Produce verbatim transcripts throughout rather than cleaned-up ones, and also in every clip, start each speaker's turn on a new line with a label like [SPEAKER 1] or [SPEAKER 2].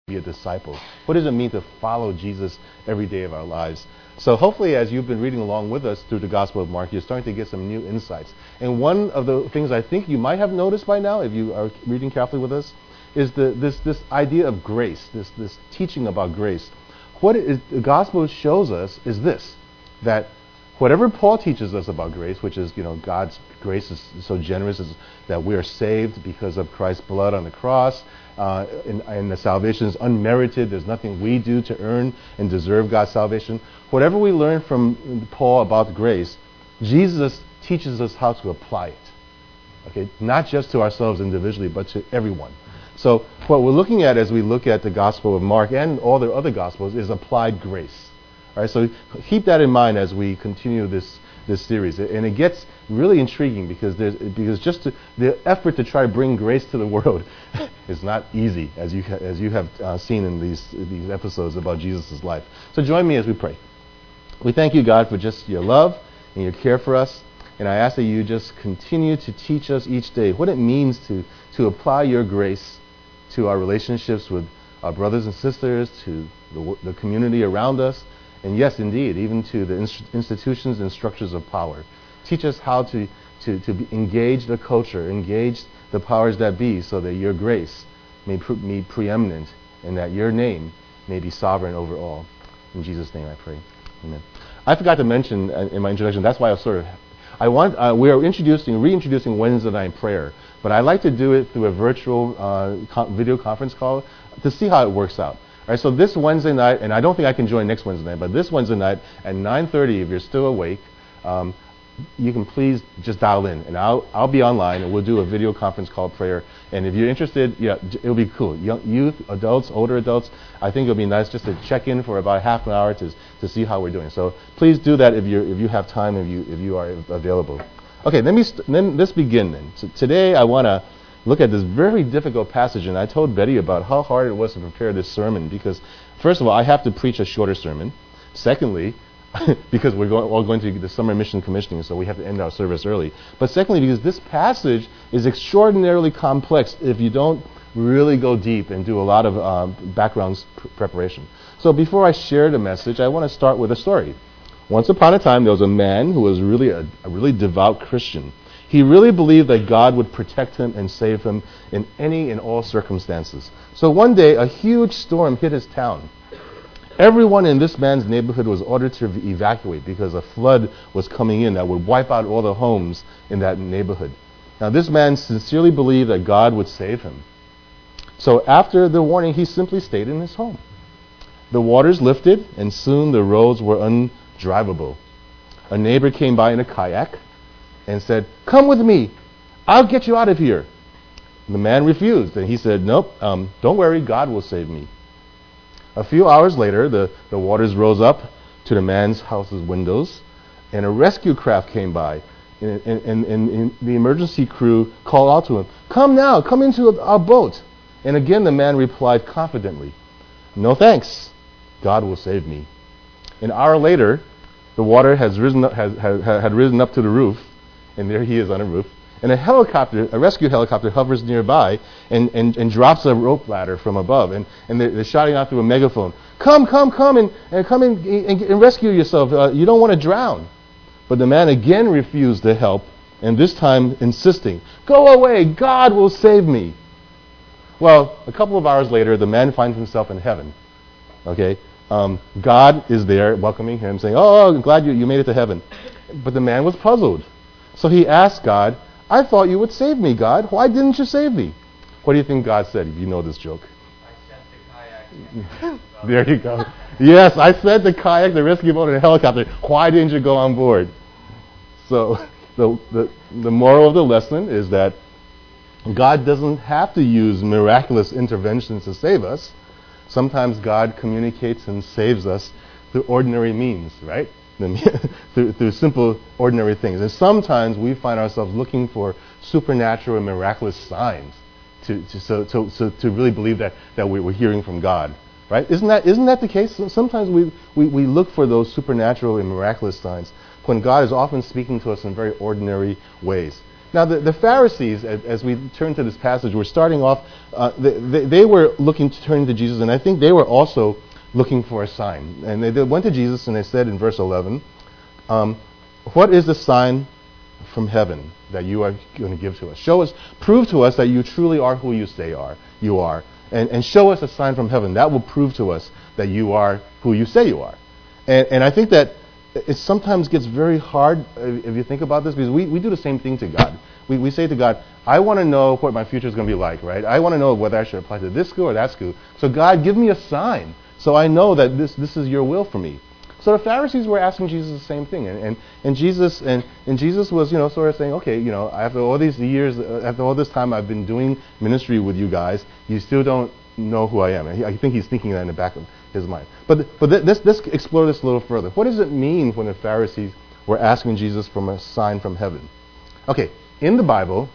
[SPEAKER 1] be a disciple? What does it mean to follow Jesus every day of our lives? So hopefully, as you've been reading along with us through the Gospel of Mark, you're starting to get some new insights. And one of the things I think you might have noticed by now, if you are reading carefully with us, is the, this this idea of grace, this this teaching about grace. What it is, the Gospel shows us is this, that whatever Paul teaches us about grace, which is, you know, God's grace is so generous, is that we are saved because of Christ's blood on the cross, uh, and, and the salvation is unmerited. There's nothing we do to earn and deserve God's salvation. Whatever we learn from Paul about grace, Jesus teaches us how to apply it. Okay, not just to ourselves individually, but to everyone. So what we're looking at as we look at the Gospel of Mark and all the other Gospels is applied grace. All right, so keep that in mind as we continue this this series, and it gets really intriguing because there's because just to, the effort to try to bring grace to the world is not easy, as you ha- as you have uh, seen in these these episodes about Jesus' life. So join me as we pray. We thank you, God, for just your love and your care for us, and I ask that you just continue to teach us each day what it means to to apply your grace to our relationships with our brothers and sisters, to the, the community around us. And yes, indeed, even to the inst- institutions and structures of power. Teach us how to, to, to be engage the culture, engage the powers that be, so that your grace may pre- be preeminent and that your name may be sovereign over all. In Jesus' name I pray. Amen. I forgot to mention uh, in my introduction, that's why I was sort of, I want, uh, we are introducing, reintroducing Wednesday night prayer, but I like to do it through a virtual uh, co- video conference call to see how it works out. All right, so this Wednesday night, and I don't think I can join next Wednesday night, but this Wednesday night at nine thirty, if you're still awake, um, you can please just dial in, and I'll I'll be online, and we'll do a video conference call prayer. And if you're interested, yeah, it'll be cool. Young, youth, adults, older adults, I think it'll be nice just to check in for about half an hour to to see how we're doing. So please do that if you if you have time, if you if you are available. Okay, let me st- then let's begin then. So today I want to look at this very difficult passage, and I told Betty about how hard it was to prepare this sermon because, first of all, I have to preach a shorter sermon. Secondly, because we're going, all going to the summer mission commissioning, so we have to end our service early. But secondly, because this passage is extraordinarily complex if you don't really go deep and do a lot of um, background pr- preparation. So before I share the message, I want to start with a story. Once upon a time, there was a man who was really a, a really devout Christian. He really believed that God would protect him and save him in any and all circumstances. So one day, a huge storm hit his town. Everyone in this man's neighborhood was ordered to evacuate because a flood was coming in that would wipe out all the homes in that neighborhood. Now, this man sincerely believed that God would save him. So after the warning, he simply stayed in his home. The waters lifted, and soon the roads were undrivable. A neighbor came by in a kayak and said, "Come with me. I'll get you out of here." The man refused, and he said, "Nope, um, don't worry, God will save me." A few hours later, the, the waters rose up to the man's house's windows, and a rescue craft came by, and, and, and, and the emergency crew called out to him, "Come now, come into our boat." And again, the man replied confidently, "No thanks, God will save me." An hour later, the water has risen up, has, has, had risen up to the roof, and there he is on a roof. And a helicopter, a rescue helicopter, hovers nearby and, and, and drops a rope ladder from above. And, and they're, they're shouting out through a megaphone, "Come, come, come, and, and come and, and, and rescue yourself. Uh, you don't want to drown." But the man again refused to help, and this time insisting, "Go away, God will save me." Well, a couple of hours later, the man finds himself in heaven. Okay, um, God is there welcoming him, saying, "Oh, I'm glad you, you made it to heaven." But the man was puzzled. So he asked God, "I thought you would save me, God. Why didn't you save me?" What do you think God said, if you know this joke?
[SPEAKER 2] "I sent the kayak."
[SPEAKER 1] There you go. Yes, I sent the kayak, the rescue boat, and the helicopter. Why didn't you go on board? So the, the, the moral of the lesson is that God doesn't have to use miraculous interventions to save us. Sometimes God communicates and saves us through ordinary means, right? through, through simple, ordinary things. And sometimes we find ourselves looking for supernatural and miraculous signs to to, so, to, so, to really believe that, that we, we're hearing from God, right? Isn't that isn't that the case? Sometimes we, we, we look for those supernatural and miraculous signs when God is often speaking to us in very ordinary ways. Now, the, the Pharisees, as, as we turn to this passage, we're starting off, uh, they, they, they were looking to turn to Jesus, and I think they were also looking for a sign. And they, they went to Jesus and they said in verse eleven, um, what is the sign from heaven that you are going to give to us? Show us, prove to us that you truly are who you say are, you are. And, and show us a sign from heaven. That will prove to us that you are who you say you are. And, and I think that it sometimes gets very hard uh, if you think about this, because we, we do the same thing to God. We, we say to God, I want to know what my future is going to be like, right? I want to know whether I should apply to this school or that school. So God, give me a sign so I know that this, this is your will for me. So the Pharisees were asking Jesus the same thing, and, and, and Jesus and, and Jesus was, you know, sort of saying, okay, you know, after all these years, uh, after all this time I've been doing ministry with you guys, you still don't know who I am. And he, I think he's thinking that in the back of his mind. But but th- this let's explore this a little further. What does it mean when the Pharisees were asking Jesus for a sign from heaven? Okay, in the Bible,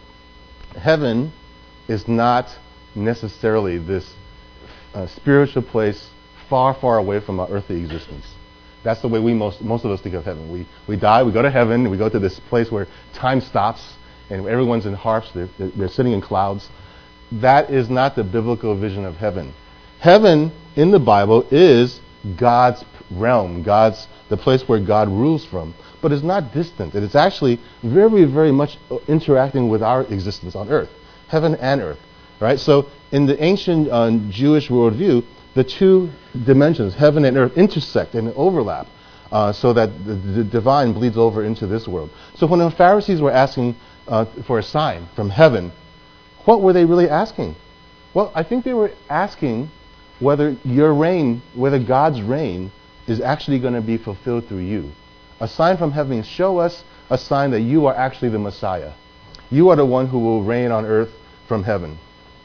[SPEAKER 1] heaven is not necessarily this uh, spiritual place far, far away from our earthly existence. That's the way we most most of us think of heaven. We we die, we go to heaven, we go to this place where time stops, and everyone's in harps, they're, they're sitting in clouds. That is not the biblical vision of heaven. Heaven in the Bible is God's realm, God's the place where God rules from, but it's not distant. It is actually very, very much interacting with our existence on earth, heaven and earth. Right? So in the ancient uh, Jewish worldview, the two dimensions, heaven and earth, intersect and overlap uh, so that the, the divine bleeds over into this world. So when the Pharisees were asking uh, for a sign from heaven, what were they really asking? Well, I think they were asking whether your reign, whether God's reign is actually going to be fulfilled through you. A sign from heaven, show us a sign that you are actually the Messiah. You are the one who will reign on earth from heaven.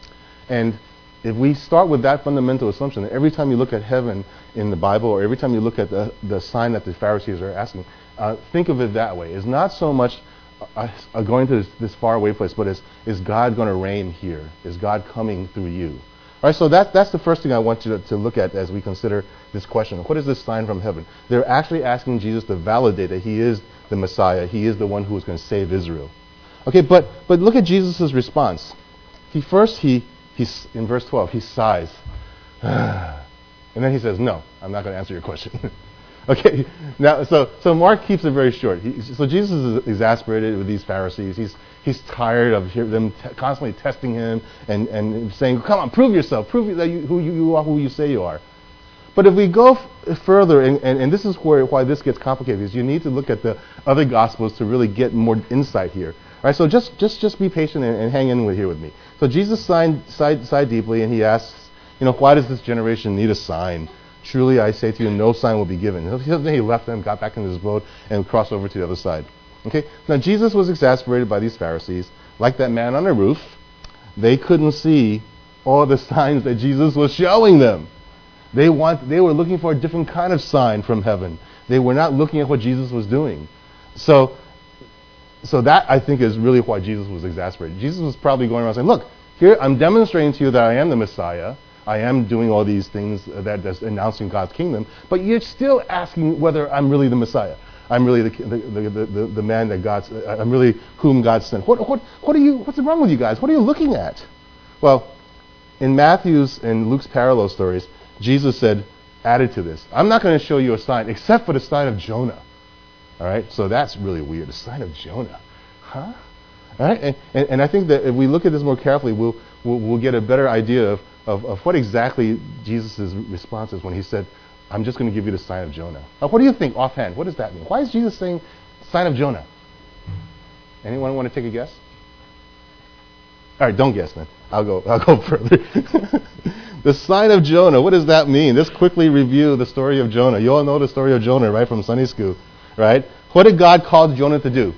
[SPEAKER 1] And if we start with that fundamental assumption, that every time you look at heaven in the Bible, or every time you look at the, the sign that the Pharisees are asking, uh, think of it that way. It's not so much uh, uh, going to this, this faraway place, but is, is God going to reign here? Is God coming through you? All right, so that, that's the first thing I want you to, to look at as we consider this question. What is this sign from heaven? They're actually asking Jesus to validate that he is the Messiah. He is the one who is going to save Israel. Okay, but but look at Jesus' response. He first, he He's, in verse twelve, he sighs. And then he says, no, I'm not going to answer your question. Okay, now, so so Mark keeps it very short. He, so Jesus is exasperated with these Pharisees. He's he's tired of hear, them t- constantly testing him and, and saying, come on, prove yourself. Prove that you, who you, you are, who you say you are. But if we go f- further, and, and, and this is where why this gets complicated, is you need to look at the other Gospels to really get more insight here. All right, so just just just be patient and, and hang in with here with me. So Jesus sighed, sighed, sighed deeply, and he asks, you know, why does this generation need a sign? Truly, I say to you, no sign will be given. Then he left them, got back in his boat, and crossed over to the other side. Okay. Now Jesus was exasperated by these Pharisees, like that man on the roof. They couldn't see all the signs that Jesus was showing them. They want. They were looking for a different kind of sign from heaven. They were not looking at what Jesus was doing. So. So that, I think, is really why Jesus was exasperated. Jesus was probably going around saying, look, here I'm demonstrating to you that I am the Messiah. I am doing all these things that that's announcing God's kingdom. But you're still asking whether I'm really the Messiah. I'm really the the, the, the, the man that God's, I'm really whom God sent. What, what, what are you, what's wrong with you guys? What are you looking at? Well, in Matthew's and Luke's parallel stories, Jesus said, added to this, I'm not going to show you a sign except for the sign of Jonah. All right, so that's really weird. The sign of Jonah, huh? All right, and, and, and I think that if we look at this more carefully, we'll we'll, we'll get a better idea of, of, of what exactly Jesus' response is when he said, "I'm just going to give you the sign of Jonah." Now, what do you think offhand? What does that mean? Why is Jesus saying sign of Jonah? Anyone want to take a guess? All right, don't guess then. I'll go. I'll go further. The sign of Jonah. What does that mean? Let's quickly review the story of Jonah. You all know the story of Jonah, right, from Sunday school. Right? What did God call Jonah to do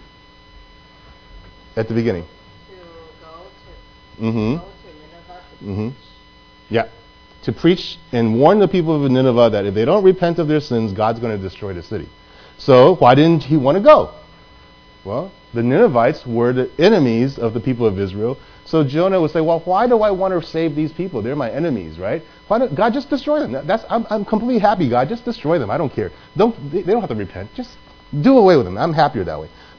[SPEAKER 1] at the beginning?
[SPEAKER 3] To go to,
[SPEAKER 1] Mm-hmm.
[SPEAKER 3] go to Nineveh to
[SPEAKER 1] Mm-hmm.
[SPEAKER 3] preach.
[SPEAKER 1] Yeah. To preach and warn the people of Nineveh that if they don't repent of their sins, God's going to destroy the city. So why didn't he want to go? Well, the Ninevites were the enemies of the people of Israel. So Jonah would say, well, why do I want to save these people? They're my enemies, right? Why don't God just destroy them? That's I'm, I'm completely happy, God. Just destroy them. I don't care. Don't they, they don't have to repent. Just do away with them. I'm happier that way.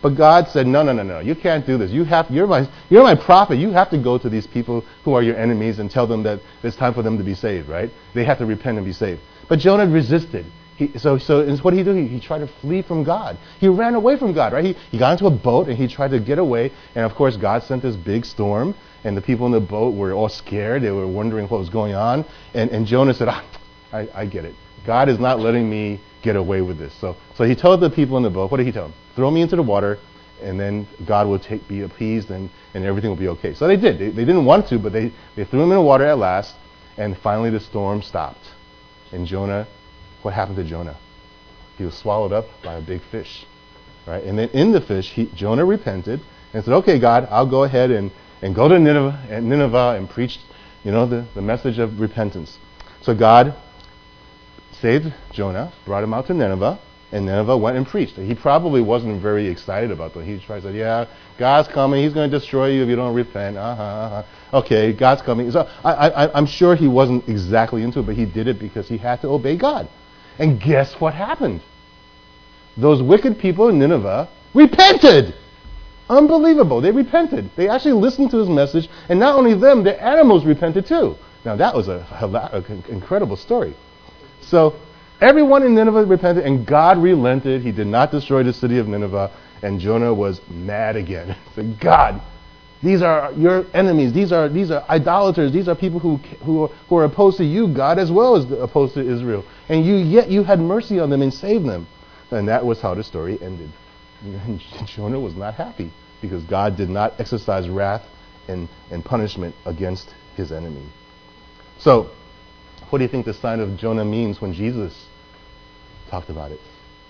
[SPEAKER 1] But God said, no, no, no, no, you can't do this. You have, you're my, you're my prophet. You have to go to these people who are your enemies and tell them that it's time for them to be saved, right? They have to repent and be saved. But Jonah resisted. He, so, so what did he do? He, he tried to flee from God. He ran away from God, right? He, he got into a boat and he tried to get away. And of course, God sent this big storm, and the people in the boat were all scared. They were wondering what was going on. And, and Jonah said, ah, I, I get it. God is not letting me get away with this. So, so he told the people in the boat, what did he tell them? Throw me into the water, and then God will take, be appeased, and, and everything will be okay. So they did. They, they didn't want to, but they, they threw him in the water at last, and finally the storm stopped. And Jonah, what happened to Jonah? He was swallowed up by a big fish, right? And then in the fish, he, Jonah repented and said, okay, God, I'll go ahead and, and go to Nineveh and, Nineveh and preach, you know, the, the message of repentance. So God saved Jonah, brought him out to Nineveh, and Nineveh went and preached. He probably wasn't very excited about that. He tried to say, yeah, God's coming. He's going to destroy you if you don't repent. Uh-huh, uh-huh. Okay, God's coming. So I, I, I'm sure he wasn't exactly into it, but he did it because he had to obey God. And guess what happened? Those wicked people in Nineveh repented. Unbelievable. They repented. They actually listened to his message, and not only them, the animals repented too. Now that was a, a, a incredible story. So everyone in Nineveh repented, and God relented. He did not destroy the city of Nineveh, and Jonah was mad again. He said, God, these are your enemies. These are these are idolaters. These are people who who are, who are opposed to you, God, as well as opposed to Israel. And you yet you had mercy on them and saved them. And that was how the story ended. And Jonah was not happy because God did not exercise wrath and, and punishment against his enemy. So, what do you think the sign of Jonah means when Jesus talked about it?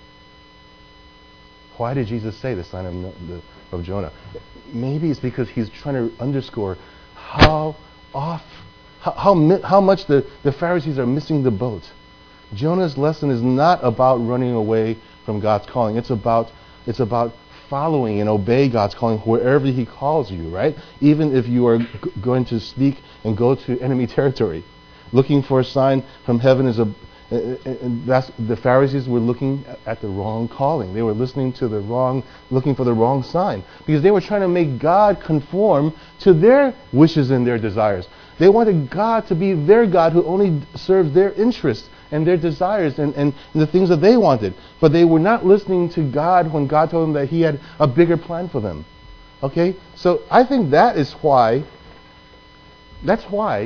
[SPEAKER 1] Why did Jesus say the sign of, the, of Jonah? Maybe it's because he's trying to underscore how off, how, how, how much the, the Pharisees are missing the boat. Jonah's lesson is not about running away from God's calling. It's about, it's about following and obey God's calling wherever he calls you, right? Even if you are g- going to speak and go to enemy territory. Looking for a sign from heaven is a... Uh, uh, that's, the Pharisees were looking at the wrong calling. They were listening to the wrong, looking for the wrong sign. Because they were trying to make God conform to their wishes and their desires. They wanted God to be their God who only serves their interests and their desires and, and the things that they wanted. But they were not listening to God when God told them that he had a bigger plan for them. Okay? So I think that is why, that's why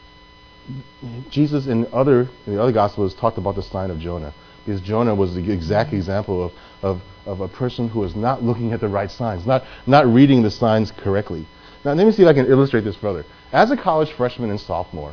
[SPEAKER 1] Jesus in other in the other Gospels talked about the sign of Jonah. Because Jonah was the exact example of, of, of a person who was not looking at the right signs, not, not reading the signs correctly. Now let me see if I can illustrate this further. As a college freshman and sophomore,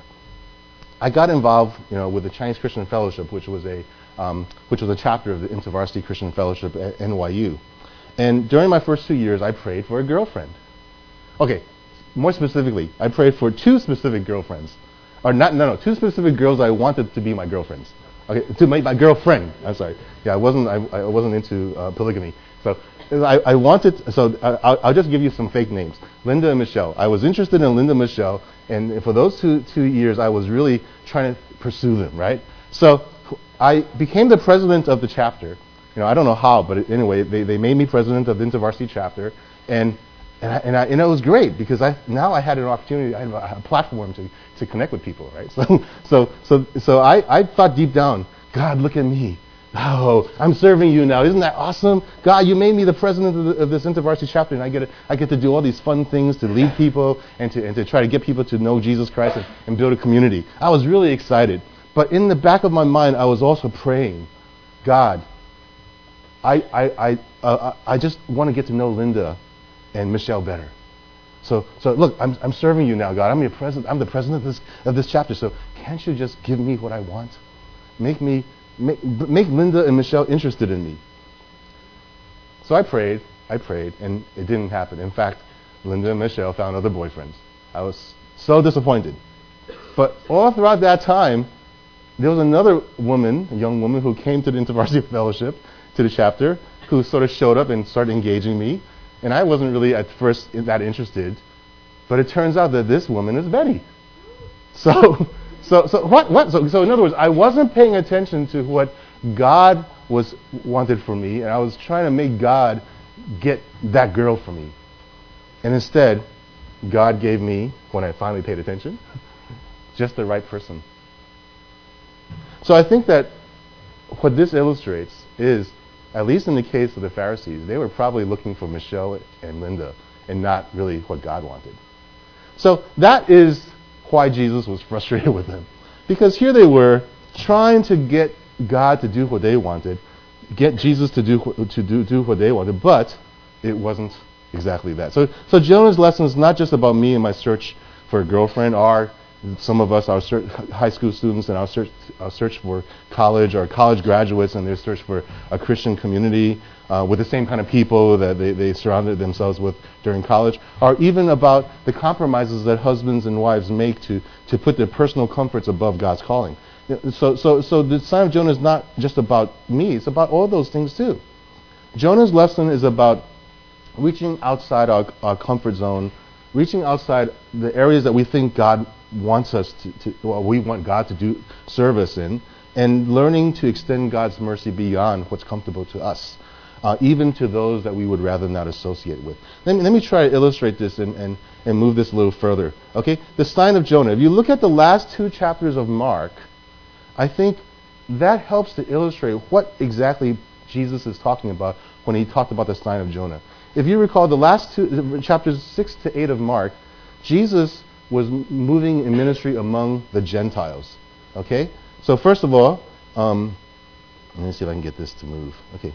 [SPEAKER 1] I got involved, you know, with the Chinese Christian Fellowship, which was a um, which was a chapter of the InterVarsity Christian Fellowship at N Y U. And during my first two years, I prayed for a girlfriend. Okay, more specifically, I prayed for two specific girlfriends. Or not, no, no, two specific girls I wanted to be my girlfriends. Okay, to make my girlfriend. I'm sorry. Yeah, I wasn't. I, I wasn't into uh, polygamy. So I, I wanted. So I, I'll, I'll just give you some fake names. Linda and Michelle. I was interested in Linda and Michelle, and for those two two years, I was really trying to pursue them. Right. So I became the president of the chapter. You know, I don't know how, but anyway, they, they made me president of the InterVarsity chapter, and. And, I, and, I, and it was great because I now I had an opportunity, I had a, a platform to, to connect with people, right? So so so so I, I thought deep down, God, look at me. Oh, I'm serving you now. Isn't that awesome? God, you made me the president of, the, of this InterVarsity chapter, and I get to, I get to do all these fun things to lead people and to and to try to get people to know Jesus Christ and, and build a community. I was really excited, but in the back of my mind, I was also praying, God, I I I uh, I just want to get to know Linda and Michelle better. So, so look, I'm I'm serving you now, God. I'm your president. I'm the president of this of this chapter. So, can't you just give me what I want? Make me make make Linda and Michelle interested in me. So I prayed, I prayed, and it didn't happen. In fact, Linda and Michelle found other boyfriends. I was so disappointed. But all throughout that time, there was another woman, a young woman, who came to the InterVarsity Fellowship, to the chapter, who sort of showed up and started engaging me. And I wasn't really at first that interested, but it turns out that this woman is Betty. So, so, so what? What? So, so in other words, I wasn't paying attention to what God was wanted for me, and I was trying to make God get that girl for me. And instead, God gave me, when I finally paid attention, just the right person. So I think that what this illustrates is, at least in the case of the Pharisees, they were probably looking for Michelle and Linda and not really what God wanted. So that is why Jesus was frustrated with them. Because here they were trying to get God to do what they wanted, get Jesus to do to do, do what they wanted, but it wasn't exactly that. So, so Jonah's lesson is not just about me and my search for a girlfriend, or some of us, our ser- high school students, and our search, our search for college, or college graduates and their search for a Christian community uh, with the same kind of people that they, they surrounded themselves with during college, or even about the compromises that husbands and wives make to, to put their personal comforts above God's calling. So, so, so the sign of Jonah is not just about me, it's about all those things too. Jonah's lesson is about reaching outside our, our comfort zone, reaching outside the areas that we think God wants us to, to well, we want God to do service in, and learning to extend God's mercy beyond what's comfortable to us, uh, even to those that we would rather not associate with. Let me, let me try to illustrate this and, and, and move this a little further. Okay, the sign of Jonah. If you look at the last two chapters of Mark, I think that helps to illustrate what exactly Jesus is talking about when he talked about the sign of Jonah. If you recall, the last two chapters, six to eight of Mark, Jesus was moving in ministry among the Gentiles. Okay? So first of all, um, let me see if I can get this to move. Okay.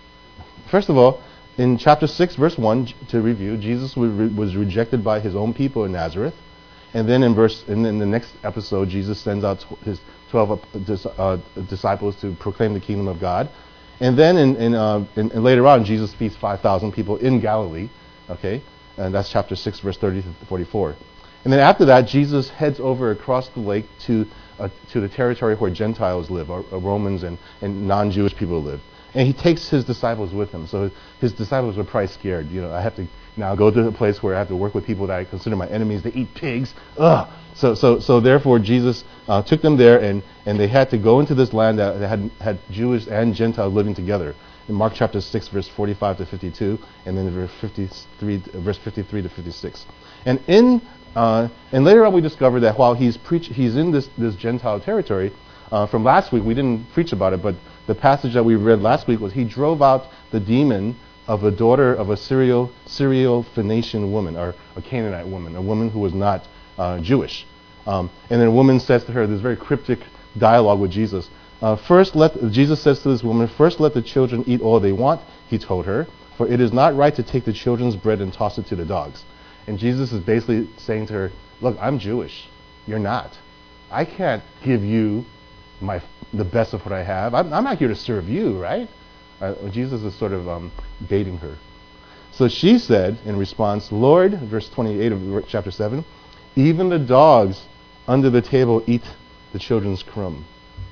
[SPEAKER 1] First of all, in chapter six, verse one, to review, Jesus was rejected by his own people in Nazareth. And then in verse, and in the next episode, Jesus sends out his twelve uh, disciples to proclaim the kingdom of God. And then in, in, uh, in, in later on, Jesus feeds five thousand people in Galilee. Okay? And that's chapter six, verse thirty to forty-four. And then after that, Jesus heads over across the lake to uh, to the territory where Gentiles live, or, or Romans and, and non-Jewish people live. And he takes his disciples with him. So his disciples were probably scared. You know, I have to now go to a place where I have to work with people that I consider my enemies. They eat pigs. Ugh. So so so therefore Jesus uh, took them there, and, and they had to go into this land that had had Jewish and Gentiles living together. In Mark chapter six, verse forty-five to fifty-two, and then verse fifty-three, verse fifty-three to fifty-six. And in uh, and later on we discovered that while he's preach he's in this this Gentile territory. Uh, from last week, we didn't preach about it, but the passage that we read last week was he drove out the demon of a daughter of a Syrio, Syro-Phoenician woman, or a Canaanite woman, a woman who was not uh, Jewish. Um, and then a woman says to her, this very cryptic dialogue with Jesus. Uh, first, let Jesus says to this woman, first let the children eat all they want, he told her, for it is not right to take the children's bread and toss it to the dogs. And Jesus is basically saying to her, look, I'm Jewish. You're not. I can't give you my the best of what I have. I'm, I'm not here to serve you, right? Uh, Jesus is sort of um, baiting her. So she said in response, Lord, verse twenty-eight of chapter seven, even the dogs under the table eat the children's crumb.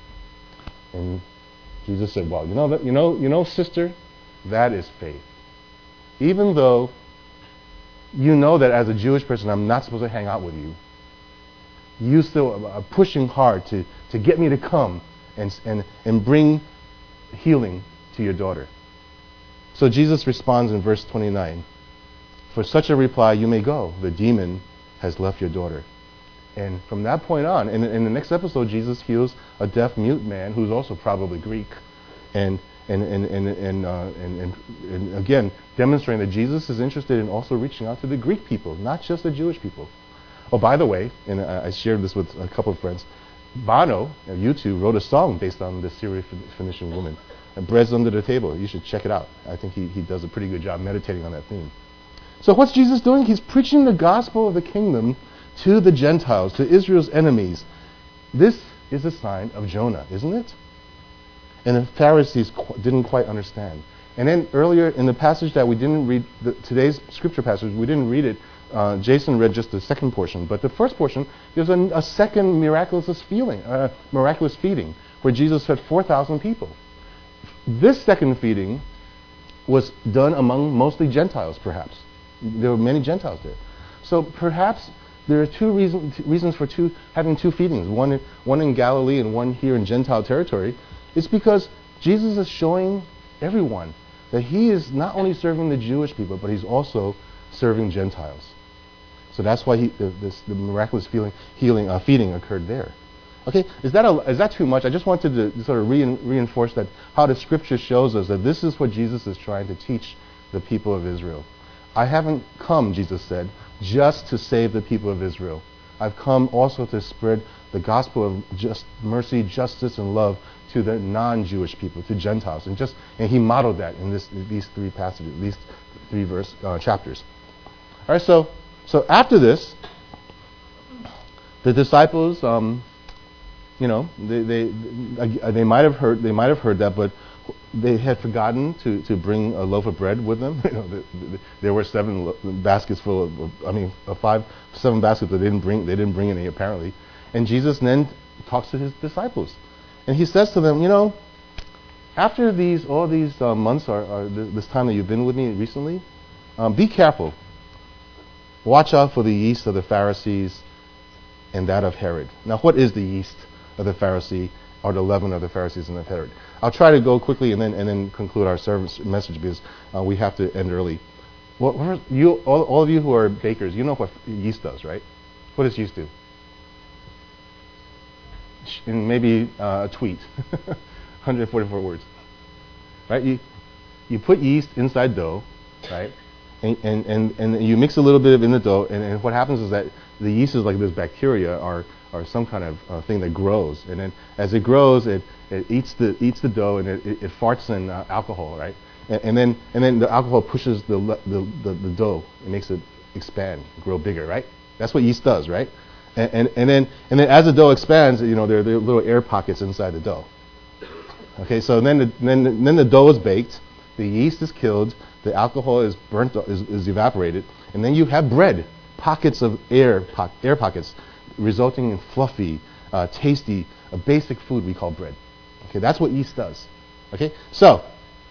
[SPEAKER 1] And Jesus said, well, you know, that, you know, you know, sister, that is faith. Even though you know that as a Jewish person, I'm not supposed to hang out with you, you still are pushing hard to, to get me to come and, and, and bring healing to your daughter. So Jesus responds in verse twenty-nine, for such a reply you may go. The demon has left your daughter. And from that point on, in, in the next episode, Jesus heals a deaf mute man who's also probably Greek. And and and and and, uh, and, and, and again, demonstrating that Jesus is interested in also reaching out to the Greek people, not just the Jewish people. Oh, by the way, and I shared this with a couple of friends, Bono, U two, wrote a song based on the Syro-Phoenician woman, Bread's Under the Table. You should check it out. I think he, he does a pretty good job meditating on that theme. So what's Jesus doing? He's preaching the gospel of the kingdom to the Gentiles, to Israel's enemies. This is a sign of Jonah, isn't it? And the Pharisees qu- didn't quite understand. And then earlier in the passage that we didn't read, the, today's scripture passage, we didn't read it. Uh, Jason read just the second portion, but the first portion, there's a, a second miraculous feeling, uh, miraculous feeding, where Jesus fed four thousand people. This second feeding was done among mostly Gentiles, perhaps. There were many Gentiles there. So perhaps there are two reason, t- reasons for two, having two feedings, one in, one in Galilee and one here in Gentile territory. It's because Jesus is showing everyone that he is not only serving the Jewish people, but he's also serving Gentiles. So that's why he, the, this, the miraculous feeling, healing, uh, feeding occurred there. Okay, is that a, is that too much? I just wanted to sort of rein, reinforce that how the Scripture shows us that this is what Jesus is trying to teach the people of Israel. I haven't come, Jesus said, just to save the people of Israel. I've come also to spread the gospel of just mercy, justice, and love to the non-Jewish people, to Gentiles, and just and he modeled that in this these three passages, these three verse uh, chapters. All right, so so after this, the disciples, um, you know, they they they might have heard they might have heard that, but they had forgotten to, to bring a loaf of bread with them. You know, the, the, there were seven lo- baskets full of, of I mean, uh, five, seven baskets that they didn't bring. They didn't bring any apparently. And Jesus then talks to his disciples, and he says to them, you know, after these all these uh, months or, or th- this time that you've been with me recently, um, be careful. Watch out for the yeast of the Pharisees and that of Herod. Now, what is the yeast of the Pharisee or the leaven of the Pharisees and of Herod? I'll try to go quickly and then and then conclude our service message because uh, we have to end early. Well, first, you all, all of you who are bakers, you know what yeast does, right? What does yeast do? In maybe uh, a tweet, one hundred forty-four words, right? You you put yeast inside dough, right? And and, and, and you mix a little bit of in the dough, and, and what happens is that the yeast is like this bacteria or or some kind of uh, thing that grows, and then as it grows, it, it eats the eats the dough, and it, it, it farts in uh, alcohol, right? And, and then and then the alcohol pushes the, the the the dough, it makes it expand, grow bigger, right? That's what yeast does, right? And, and and then and then as the dough expands, you know, there, there are little air pockets inside the dough. Okay, so then the, then then the dough is baked, the yeast is killed, the alcohol is burnt, is, is evaporated, and then you have bread, pockets of air, po- air pockets, resulting in fluffy, uh, tasty, a basic food we call bread. Okay, that's what yeast does. Okay, so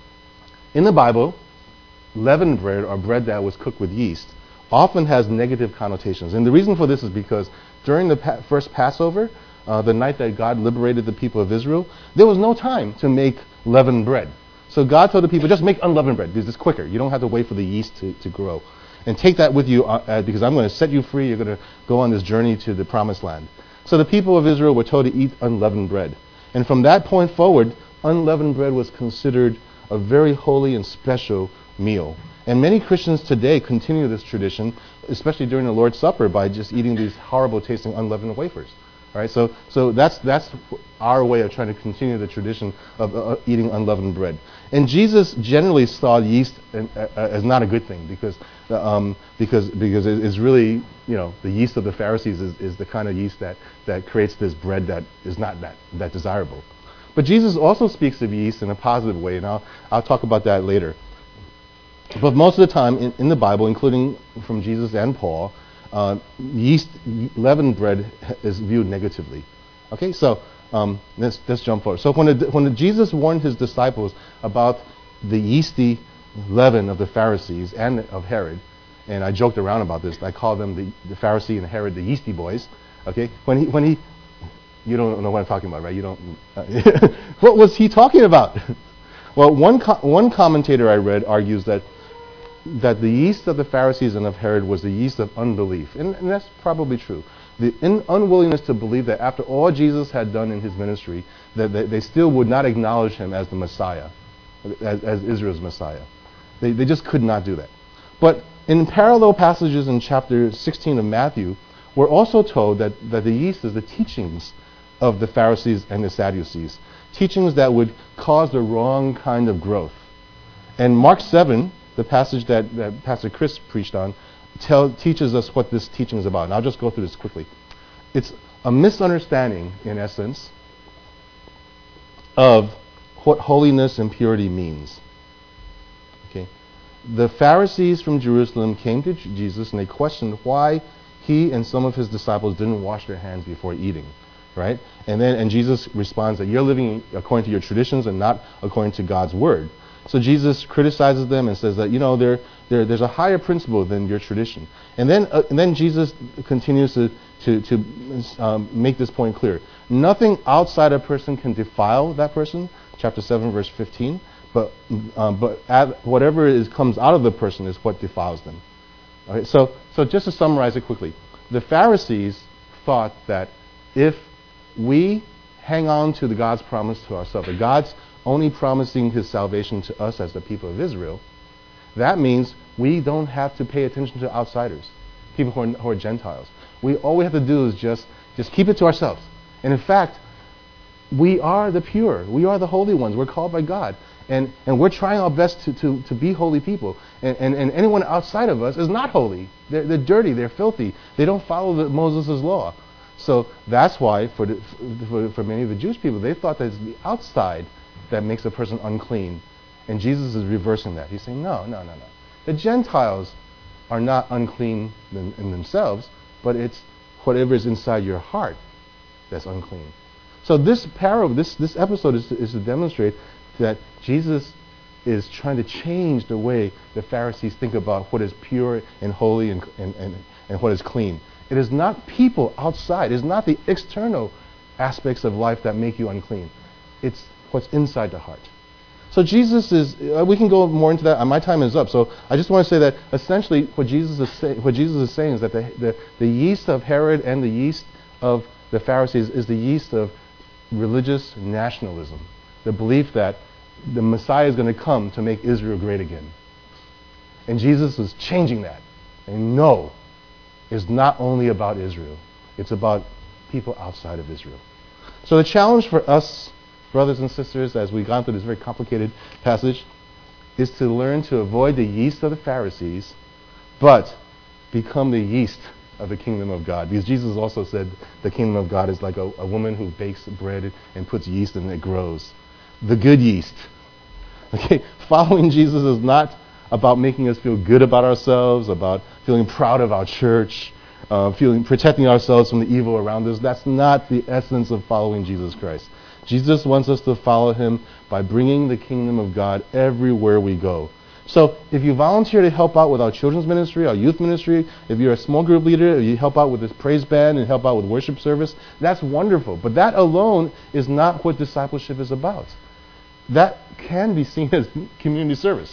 [SPEAKER 1] in the Bible, leavened bread or bread that was cooked with yeast often has negative connotations, and the reason for this is because during the pa- first Passover, uh, the night that God liberated the people of Israel, there was no time to make leavened bread. So God told the people, just make unleavened bread because it's quicker. You don't have to wait for the yeast to, to grow. And take that with you uh, uh, because I'm going to set you free. You're going to go on this journey to the promised land. So the people of Israel were told to eat unleavened bread. And from that point forward, unleavened bread was considered a very holy and special meal. And many Christians today continue this tradition, especially during the Lord's Supper, by just eating these horrible tasting unleavened wafers. All right, so so that's that's our way of trying to continue the tradition of uh, eating unleavened bread. And Jesus generally saw yeast in, uh, as not a good thing because um, because because it's really, you know, the yeast of the Pharisees is, is the kind of yeast that, that creates this bread that is not that that desirable. But Jesus also speaks of yeast in a positive way, and I'll I'll talk about that later. But most of the time in, in the Bible, including from Jesus and Paul, Uh, yeast, leavened bread is viewed negatively. Okay, so um, let's let's jump forward. So when the, when the Jesus warned his disciples about the yeasty leaven of the Pharisees and of Herod, and I joked around about this. I called them the, the Pharisee and Herod the yeasty boys. Okay, when he when he, you don't know what I'm talking about, right? You don't. Uh, what was he talking about? Well, one co- one commentator I read argues that. that the yeast of the Pharisees and of Herod was the yeast of unbelief. And, and that's probably true. The in, unwillingness to believe that after all Jesus had done in his ministry, that they, they still would not acknowledge him as the Messiah, as, as Israel's Messiah. They, they just could not do that. But in parallel passages in chapter sixteen of Matthew, we're also told that, that the yeast is the teachings of the Pharisees and the Sadducees, teachings that would cause the wrong kind of growth. And Mark seven, the passage that, that Pastor Chris preached on, tell, teaches us what this teaching is about. And I'll just go through this quickly. It's a misunderstanding, in essence, of what holiness and purity means. Okay, the Pharisees from Jerusalem came to Jesus and they questioned why he and some of his disciples didn't wash their hands before eating. Right? And then and Jesus responds that you're living according to your traditions and not according to God's word. So Jesus criticizes them and says that, you know, there, there, there's a higher principle than your tradition. And then, uh, and then Jesus continues to to, to um, make this point clear. Nothing outside a person can defile that person, chapter seven, verse fifteen. but um, but at whatever is comes out of the person is what defiles them. Okay, so so just to summarize it quickly, the Pharisees thought that if we hang on to the God's promise to ourselves, that God's only promising His salvation to us as the people of Israel, that means we don't have to pay attention to outsiders, people who are, who are Gentiles. We all we have to do is just just keep it to ourselves. And in fact, we are the pure. We are the holy ones. We're called by God. And, and we're trying our best to, to, to be holy people. And, and, and anyone outside of us is not holy. They're, they're dirty. They're filthy. They don't follow the, Moses' law. So that's why for, the, for, for many of the Jewish people, they thought that it's the outside that makes a person unclean. And Jesus is reversing that. He's saying, no, no, no, no. The Gentiles are not unclean in, in themselves, but it's whatever is inside your heart that's unclean. So this parable, this, this episode is to, is to demonstrate that Jesus is trying to change the way the Pharisees think about what is pure and holy and, and, and, and what is clean. It is not people outside. It is not the external aspects of life that make you unclean. It's what's inside the heart. So Jesus is, uh, we can go more into that. Uh, my time is up. So I just want to say that essentially what Jesus is, say, what Jesus is saying is that the, the, the yeast of Herod and the yeast of the Pharisees is the yeast of religious nationalism. The belief that the Messiah is going to come to make Israel great again. And Jesus was changing that. And no, it's not only about Israel. It's about people outside of Israel. So the challenge for us, brothers and sisters, as we've gone through this very complicated passage, is to learn to avoid the yeast of the Pharisees, but become the yeast of the kingdom of God. Because Jesus also said the kingdom of God is like a, a woman who bakes bread and puts yeast and it grows. The good yeast. Okay, following Jesus is not about making us feel good about ourselves, about feeling proud of our church, uh, feeling protecting ourselves from the evil around us. That's not the essence of following Jesus Christ. Jesus wants us to follow Him by bringing the kingdom of God everywhere we go. So if you volunteer to help out with our children's ministry, our youth ministry, if you're a small group leader, if you help out with this praise band and help out with worship service, that's wonderful. But that alone is not what discipleship is about. That can be seen as community service.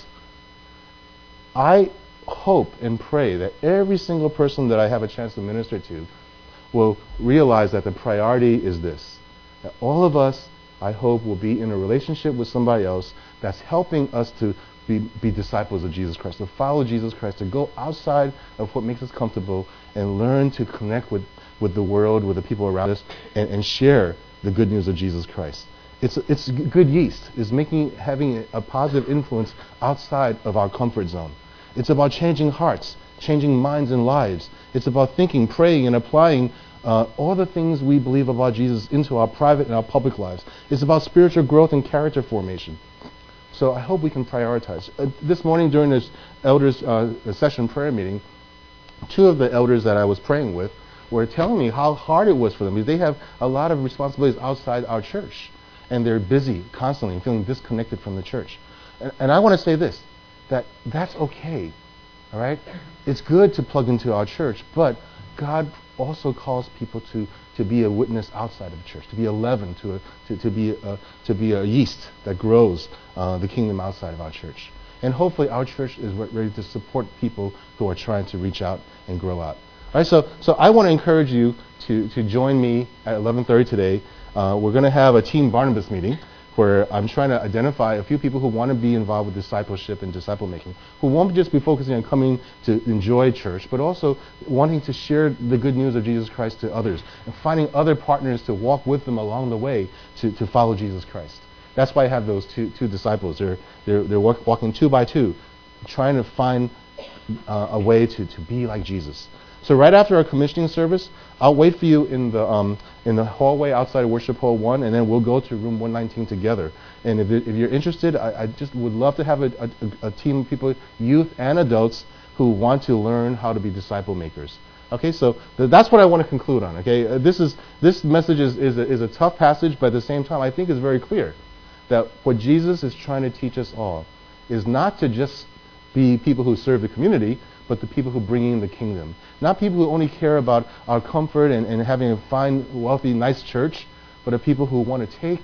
[SPEAKER 1] I hope and pray that every single person that I have a chance to minister to will realize that the priority is this. That all of us, I hope, will be in a relationship with somebody else that's helping us to be, be disciples of Jesus Christ, to follow Jesus Christ, to go outside of what makes us comfortable and learn to connect with, with the world, with the people around us, and, and share the good news of Jesus Christ. It's it's good yeast. It's making having a positive influence outside of our comfort zone. It's about changing hearts, changing minds and lives. It's about thinking, praying, and applying uh, all the things we believe about Jesus into our private and our public lives. It's about spiritual growth and character formation. So I hope we can prioritize. Uh, this morning during this elders uh, session prayer meeting, two of the elders that I was praying with were telling me how hard it was for them because they have a lot of responsibilities outside our church. And they're busy constantly and feeling disconnected from the church. And, and I want to say this, that that's okay, all right? It's good to plug into our church, but God also calls people to, to be a witness outside of the church, to be a leaven, to, a, to, to, be, a, to be a yeast that grows uh, the kingdom outside of our church. And hopefully our church is re- ready to support people who are trying to reach out and grow out. All right, so, so I want to encourage you to, to join me at eleven thirty today. Uh, we're going to have a Team Barnabas meeting where I'm trying to identify a few people who want to be involved with discipleship and disciple making, who won't just be focusing on coming to enjoy church, but also wanting to share the good news of Jesus Christ to others and finding other partners to walk with them along the way to, to follow Jesus Christ. That's why I have those two, two disciples. They're, they're, they're walk, walking two by two, trying to find uh, a way to, to be like Jesus. So right after our commissioning service, I'll wait for you in the um, in the hallway outside of Worship Hall one, and then we'll go to room one nineteen together. And if, it, if you're interested, I, I just would love to have a, a, a team of people, youth and adults, who want to learn how to be disciple makers. Okay, so th- that's what I want to conclude on. Okay, uh, this is this message is is a, is a tough passage, but at the same time, I think it's very clear that what Jesus is trying to teach us all is not to just be people who serve the community, but the people who bring in the kingdom. Not people who only care about our comfort and, and having a fine, wealthy, nice church, but the people who want to take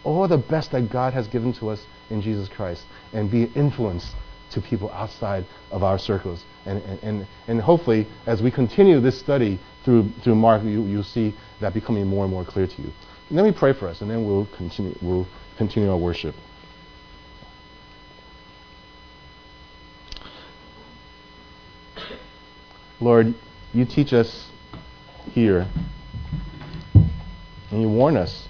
[SPEAKER 1] all the best that God has given to us in Jesus Christ and be an influence to people outside of our circles. And, and, and, and hopefully, as we continue this study through, through Mark, you, you'll see that becoming more and more clear to you. And let me pray for us, and then we'll continue, we'll continue our worship. Lord, you teach us here, and you warn us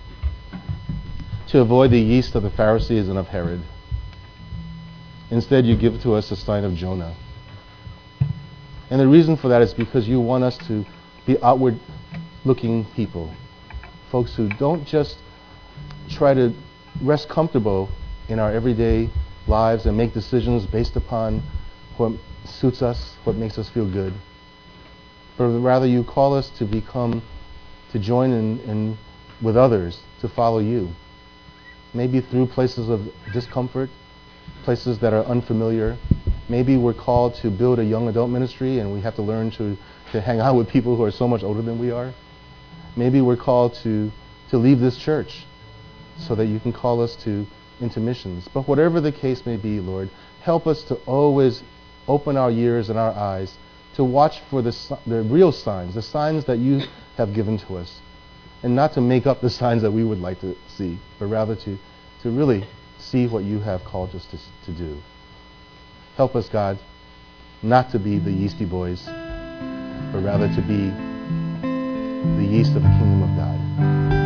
[SPEAKER 1] to avoid the yeast of the Pharisees and of Herod. Instead, you give to us the sign of Jonah. And the reason for that is because you want us to be outward-looking people, folks who don't just try to rest comfortable in our everyday lives and make decisions based upon what suits us, what makes us feel good. But rather you call us to become, to join in, in with others, to follow you. Maybe through places of discomfort, places that are unfamiliar. Maybe we're called to build a young adult ministry and we have to learn to, to hang out with people who are so much older than we are. Maybe we're called to, to leave this church so that you can call us to into missions. But whatever the case may be, Lord, help us to always open our ears and our eyes to watch for the, the real signs, the signs that you have given to us, and not to make up the signs that we would like to see, but rather to, to really see what you have called us to, to do. Help us, God, not to be the yeasty boys, but rather to be the yeast of the kingdom of God.